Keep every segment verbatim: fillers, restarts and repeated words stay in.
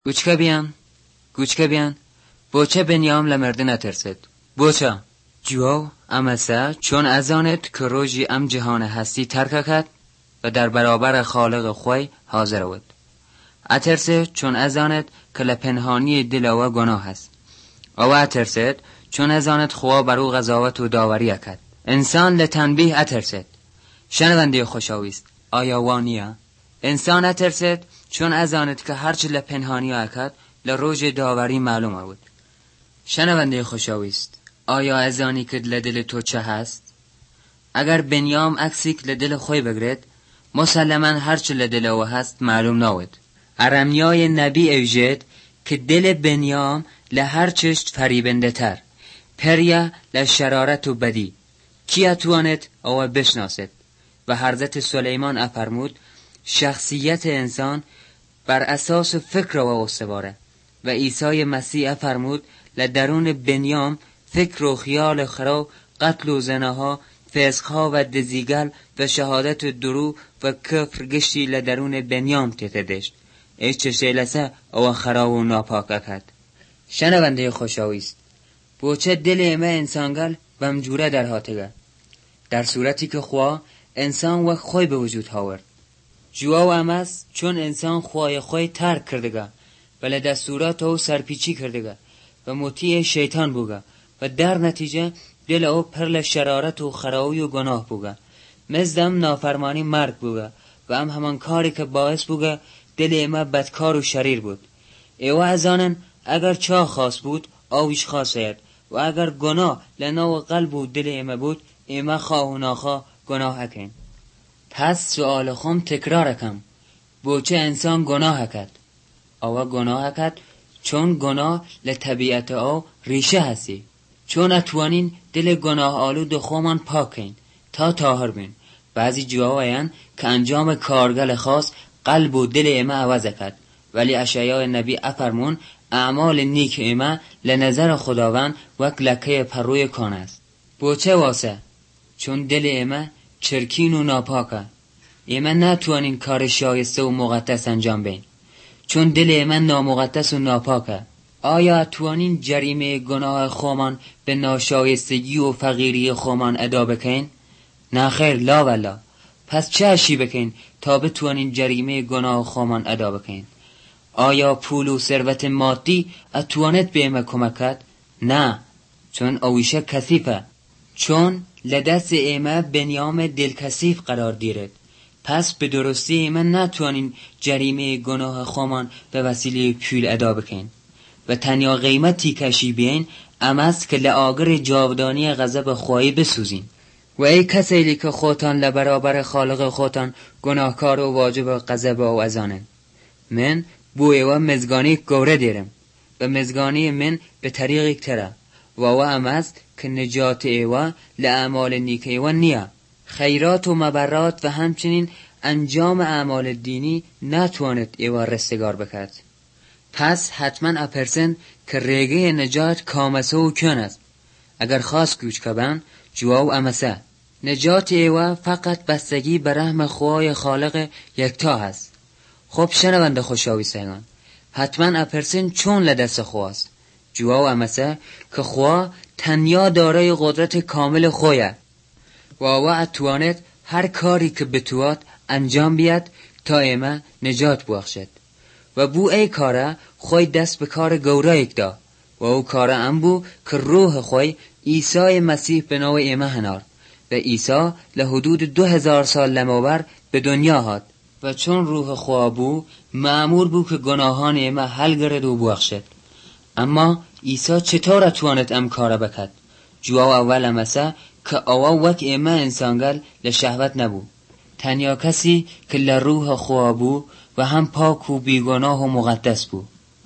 گوچکە بیان گوچکە بیان بۆچە بنیام لە مردن نەترسێت؟ بۆچە؟ جوواو ئەمەسە چۆن ئەزانێت کە ڕۆژی ئەم جیهانە هەستی تەرکەکات و در برابر خالق خۆی حاضرەوت. ئەترسێت چۆن ئەزانێت کە لە پەنهانی دلەوە گۆناه هەست. ئەوە ئەترسێت چۆن ئەزانێت خوا بەرەو غەزاوەت و داوەری ئەکات. ئینسان لە تەنبیه ئەترسێت. شەنوەندەی خۆشەویست، ئایا وان نییە؟ ئینسان ئەترسێت چۆن ئەزانێت کە هەرچ لە پەنهانی ئەکات لە ڕۆژی داوەری معلوم ئەوت. شەنوەندەی خۆشەویست، ئایا ئەزانی کرد لە دل تۆ چه هەست؟ ئەگەر بنیام ئەکسیک لە دل خۆی بگرێت، مسلماً هەرچ لە دلەوە هەست معلوم ناوێت. ئەرەمیای نەبی ئەوژێت کە دل بنیام لە هەر چشت فەریبندەتر، پەریە لە شەرارەت و بەدی. کی ئەتوانێت ئەوە بشناسێت؟ و حضرت سلیمان ئەفەرمود شخصیت انسان بر اساس فکر و استواره و عیسی مسیح ئەفەرمود لە درون بنیام فکر و خیال خرا، قتل و زناها، فسقها و دزیگل و شهادت و درو و کفر گشتی لە درون بنیام تێتەدەشت. ئەی چشتێ لەسە ئەوە خرا و ناپاک ئەکات. شەنەوەندەی خۆشەویست، بۆچە دلێ ئێمە ئینسانگەل بەم جورە دەرهاتەگە؟ در صورتی که خوا انسان وەک خۆی به وجود هاورد. جواو ئەمەس چۆن ئینسان خوای خۆی ترک کردگە و لە دەستوراتەوە سەرپیچی کردگە و مطیع شەیتان بووگە و در نەتیجە دل ئەو پڕ لە شەرارەت و خەراوی و گۆناه بووگە. مزدەم نافەرمانی مرگ بووگە و ئەم هەمان کاری کە باعث بووگە دل ئێمە بەدکار و شەریر بود. ئێوە ئەزانن ئەگەر چا خاص بود ئاویش خاصەیەت و ئەگەر گۆناه لە ناو قەلب و دل ئێمە بود ئێمە خواه و ناخواه گۆناه ئەکەین. پس سوال خۆم تکرار ئەکەم، بۆچە ئینسان گۆناه ئەکات؟ ئەوە گۆناه ئەکات چۆن گۆناه لە تەبیعەتە ئەو ریشە هەستی. چۆن ئەتوانین دل گۆناه ئالوود خۆمان پاکەین تا تاهر بین. بعضی جواوەیان کە ئەنجام کارگەل خاص قلب و دل ئێمە ئەوەز ئەکات، ولی ئەشعیا نەبی ئەفەرمون ئەعمال نیک ئێمە لە نەزەر خداوەند وەک لەکەی پەڕۆی کان است. بۆچە واسە؟ چون دل ئێمە چرکین و ناپاکە. ئێمە ناتوانین کار شایسته و مقدس ئەنجام بین چون دل ئێمە نامقدس و ناپاکە. ئایا ئەتوانین جەریمەی گۆناه خۆمان به ناشایستگی و فەقیری خۆمان ئەدا بکەین؟ نەخێر، لاوەلا. پس چه ئەشی بکەین تا بتوانین جەریمەی گۆناه خۆمان ئەدا بکەین؟ ئایا پول و ثروت مادی ئەتوانێت بە ئێمە کۆمەکات؟ نه، چون ئەویشە کەسیفە. چون لدست ئێمە بنیام دلکەسیف قرار گیرد. پس به درستی ئێمە ناتوانین جریمه گناه خۆمان به وسیله پول ئەدا بکەین و تەنیا قیمەتی کەشی بین ئەمەست کە لە ئاگر جاودانی غەزەب خوایی بسوزین. و ای کەسێکی کە خۆتان لە بەرابەر خالق خۆتان گوناهکار و واجب غەزەب ئەو ئەزانن. من بۆ ئێوە مزگانی گەورە دێرم و مزگانی من به طریقی ترە و ئەوە ئەمەست که نجات ئێوە لە ئەعمال نیک ئێوە نییە. خیرات و مەبەرات و همچنین انجام اعمال دینی ناتوانێت ئێوە ڕستگار بکات. پس حتما ئەپرسن کە ڕێگەی نجات کامەسە و کوێن است. ئەگەر خاص گوچکە بن، جواب ئەمەسە: نجات ئێوە فقط بەستگی بە رەحم خوای خالق یەکتا هست. خب شەنەوەندە خۆشەویستەکان، حتما ئەپرسن چۆن لە دەست خواست. جواب ئەمەسە کە خوا تەنیا دارای قدرت کامل خۆیە و ئەوە ئەتوانێت هەر کاری کە بتوات ئەنجام بیات تا ئێمە نجات ببەخشێت. و بوو ئەی کارە خۆی دەست بە کار گەورەیەک دا و ئەو کارە ئەم بوو کە ڕۆح خۆی ئیسای مەسیح بە ناو ئێمە هەنارد و ئیسا لە حدود دو هزار سال لەمەوبەر به دنیا هات و چون روح خوا بوو مأمور بوو که گناهان ئێمە هەڵگرێت و ببەخشێت. اما ئیسا چطور ئەتوانێت ئەم کارە بکات؟ جواب ئەوەل ئەمەسە کە ئەوە وەک ئێمە ئینسانگەل لە شەهوەت نەبوو، تەنیا کەسی کە لە روح خوا بوو و هم پاک و بیگناه و مقدس بوو.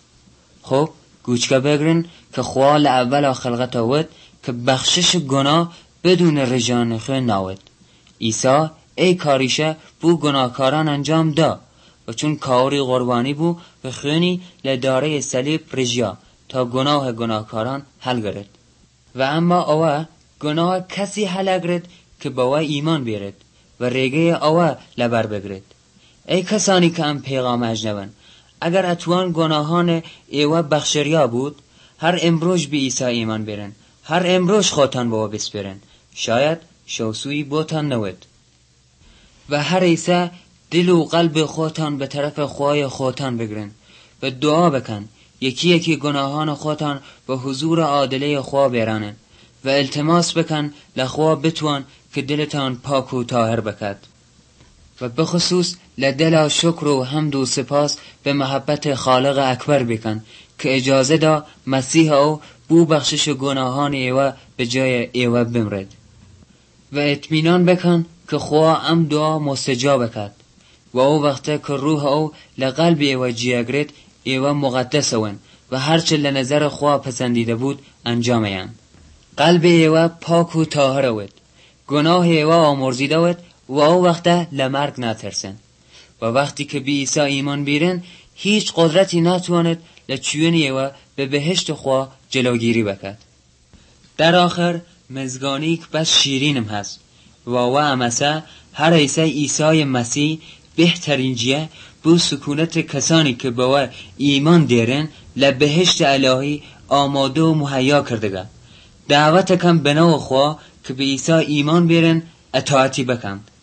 خب گوچکە بگرن که خوا لە ئەوەلا خلقەتەوەت کە بەخشش گناه بدون ڕژانە خوێ ناوێت. ئیسا ئەی کاریشە بوو گناهکاران ئەنجام دا و چون کاری قربانی بوو و خوێنی لە دارەی سەلیب ڕژیا تا گناه گناهکاران هەڵگرێت. و اما ئەوە گناه کەسی هەڵەگرێت کە بەوە ئیمان بێرێت و ڕێگەی ئەوە لەبەر بگرێت. ئەی کەسانی کە ئەم پێغامە ئەژنەون، اگر اتوان گناهان ایوه بخشریا بود، هر امروز به عیسی ایمان بیرن، هر امروز خودتان با بسپرن، شاید شوسوی بوتان نود. و هر عیسی دل و قلب خودتان به طرف خواه خودتان بگرن و دعا بکن یکی یکی گناهان خودتان به حضور عادله خواه بیرانن و التماس بکن لخواه بتوان که دلتان پاک و طاهر بکد. و بخصوص لدل شکر و حمد و سپاس به محبت خالق اکبر بکن که اجازه دا مسیح او بو بخشش گناهان ایوه به جای ایوه بمرد. و اطمینان بکن که خواه ام دعا مستجاب کد و او وقته که روح او لقلب ایوه جیگرد ایوه مقدس ون و هرچه لنظر خواه پسندیده بود انجام این. قلب ایوه پاک و طاهر ود، گناه ایوه آمرزیده ود و او وقته لمرگ نترسن. و وقتی که بی عیسی ایمان بیرن هیچ قدرتی نتواند لچیون ایوه به بهشت خواه جلوگیری بکد. در آخر مزگانی که بس شیرینم هست و او امسه هر عیسی عیسی مسیح بهترین جیه بو سکونت کسانی که با ایمان دیرن لبهشت الهی آماده و مهیا کردگه. دعوت کم بنو خواه که به عیسی ایمان بیرن اطاعتی بکند.